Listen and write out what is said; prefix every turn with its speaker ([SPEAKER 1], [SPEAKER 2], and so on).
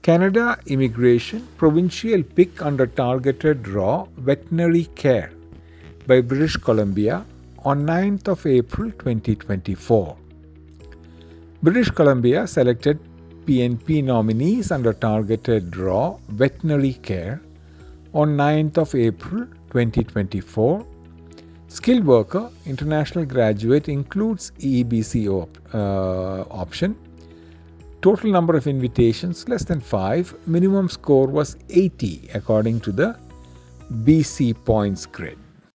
[SPEAKER 1] Canada Immigration Provincial Pick under Targeted Raw Veterinary Care by British Columbia on 9th of April 2024. British Columbia selected PNP nominees under Targeted Raw Veterinary Care on 9th of April 2024. Skilled worker, international graduate includes EEBC option. Total number of invitations less than 5. Minimum score was 80 according to the BC points grid.